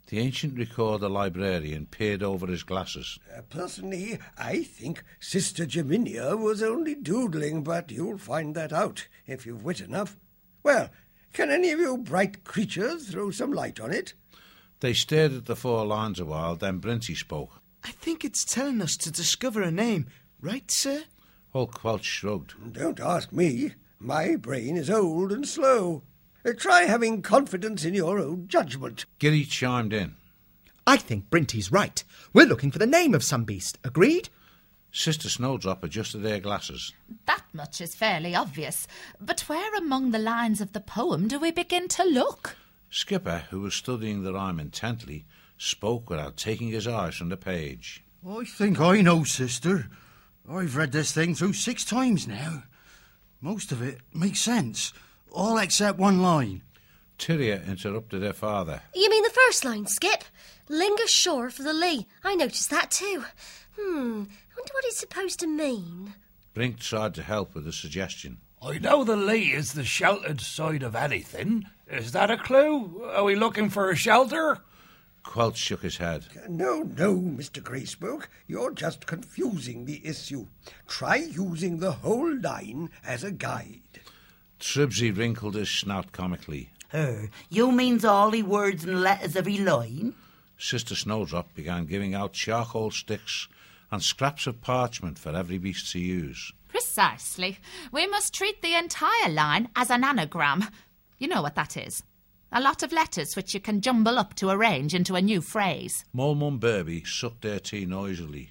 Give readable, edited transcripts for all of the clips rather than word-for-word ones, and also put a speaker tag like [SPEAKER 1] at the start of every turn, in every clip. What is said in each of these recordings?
[SPEAKER 1] The ancient recorder librarian peered over his glasses.
[SPEAKER 2] Personally, I think Sister Jaminia was only doodling, but you'll find that out if you've wit enough. Well, can any of you bright creatures throw some light on it?
[SPEAKER 1] They stared at the 4 lines a while, then Brinty spoke.
[SPEAKER 3] I think it's telling us to discover a name, right, sir?
[SPEAKER 1] Old Quelch shrugged.
[SPEAKER 2] Don't ask me. My brain is old and slow. Try having confidence in your own judgment.
[SPEAKER 1] Gilly chimed in.
[SPEAKER 4] I think Brinty's right. We're looking for the name of some beast. Agreed?
[SPEAKER 1] Sister Snowdrop adjusted their glasses.
[SPEAKER 5] That much is fairly obvious. But where among the lines of the poem do we begin to look?
[SPEAKER 1] Skipper, who was studying the rhyme intently, spoke without taking his eyes from the page.
[SPEAKER 6] I think I know, sister. I've read this thing through 6 times now. Most of it makes sense, all except one line.
[SPEAKER 1] Tyria interrupted her father.
[SPEAKER 7] You mean the first line, Skip? Linger shore for the lee. I noticed that too. I wonder what it's supposed to mean.
[SPEAKER 1] Brink tried to help with a suggestion.
[SPEAKER 8] I know the lee is the sheltered side of anything. Is that a clue? Are we looking for a shelter?
[SPEAKER 1] Quelch shook his head.
[SPEAKER 2] No, Mr. Gracebrook. You're just confusing the issue. Try using the whole line as a guide.
[SPEAKER 1] Tribsy wrinkled his snout comically.
[SPEAKER 9] You means all the words and letters every line?
[SPEAKER 1] Sister Snowdrop began giving out charcoal sticks and scraps of parchment for every beast to use.
[SPEAKER 5] Precisely. We must treat the entire line as an anagram. You know what that is. A lot of letters which you can jumble up to arrange into a new phrase.
[SPEAKER 1] Mole Mum Berby sucked their tea noisily.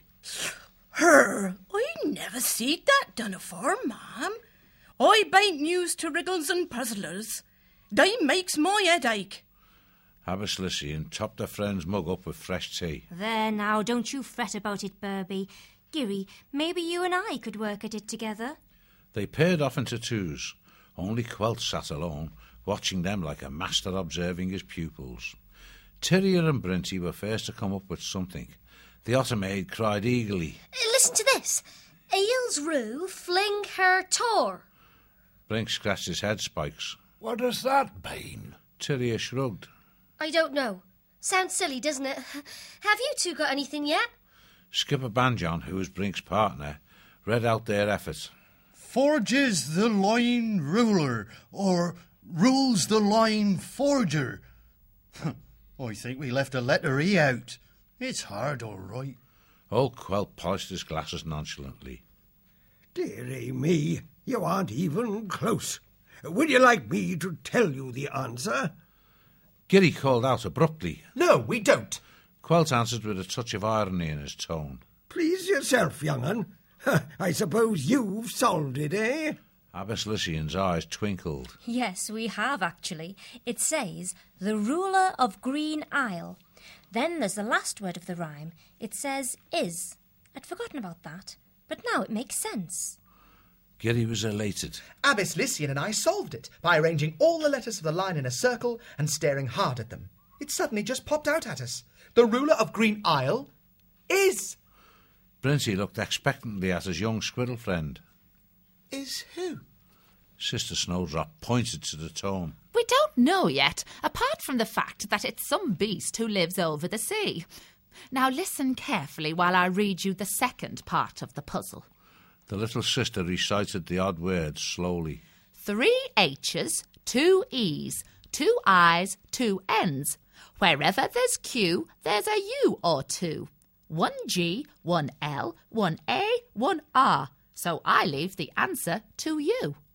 [SPEAKER 10] I never seed that done afore, ma'am. I bain't used to riddles and puzzlers. They makes my head ache.
[SPEAKER 1] Abbess Lycian topped her friend's mug up with fresh tea.
[SPEAKER 11] There now, don't you fret about it, Berby. Giri, maybe you and I could work at it together.
[SPEAKER 1] They paired off into twos. Only Quelch sat alone, watching them like a master observing his pupils. Tyria and Brinty were first to come up with something. The otter maid cried eagerly.
[SPEAKER 7] Listen to this. Eels rue fling her tor.
[SPEAKER 1] Brink scratched his head spikes.
[SPEAKER 8] What does that mean?
[SPEAKER 1] Tyria shrugged.
[SPEAKER 7] I don't know. Sounds silly, doesn't it? Have you two got anything yet?
[SPEAKER 1] Skipper Banjon, who was Brink's partner, read out their effort.
[SPEAKER 6] Forges the line ruler, or rules the line forger. I think we left a letter E out. It's hard, all right.
[SPEAKER 1] Old Quelch polished his glasses nonchalantly.
[SPEAKER 2] Dearie me, you aren't even close. Would you like me to tell you the answer?
[SPEAKER 1] Giri called out abruptly.
[SPEAKER 4] No, we don't.
[SPEAKER 1] Quelch answered with a touch of irony in his tone.
[SPEAKER 2] Please yourself, young un. I suppose you've solved it, eh?
[SPEAKER 1] Abbess Lycian's eyes twinkled.
[SPEAKER 11] Yes, we have, actually. It says, the ruler of Green Isle. Then there's the last word of the rhyme. It says, is. I'd forgotten about that, but now it makes sense.
[SPEAKER 1] Giri was elated.
[SPEAKER 4] Abbess Lycian and I solved it by arranging all the letters of the line in a circle and staring hard at them. It suddenly just popped out at us. The ruler of Green Isle is...
[SPEAKER 1] Brinty looked expectantly at his young squirrel friend.
[SPEAKER 4] Is who?
[SPEAKER 1] Sister Snowdrop pointed to the tome.
[SPEAKER 5] We don't know yet, apart from the fact that it's some beast who lives over the sea. Now listen carefully while I read you the second part of the puzzle.
[SPEAKER 1] The little sister recited the odd words slowly. 3
[SPEAKER 5] H's, 2 E's, 2 I's, 2 N's. Wherever there's Q, there's a U or two. 1 G, 1 L, 1 A, 1 R. So I leave the answer to you.